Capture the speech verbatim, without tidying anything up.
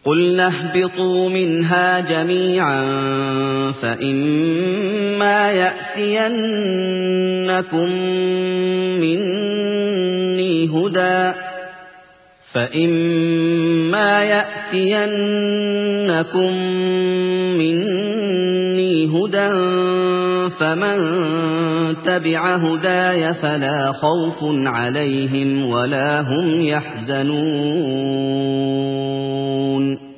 قُلْنَا اهْبِطُوا مِنْهَا جَمِيعًا فَإِمَّا يَأْتِيَنَّكُم مِّنِّي هُدًى فَإِمَّا يَأْتِيَنَّكُم مِّنِّي هُدًى فَمَن تَبِعَ هُدَايَ فَلَا خَوْفٌ عَلَيْهِمْ وَلَا هُمْ يَحْزَنُونَ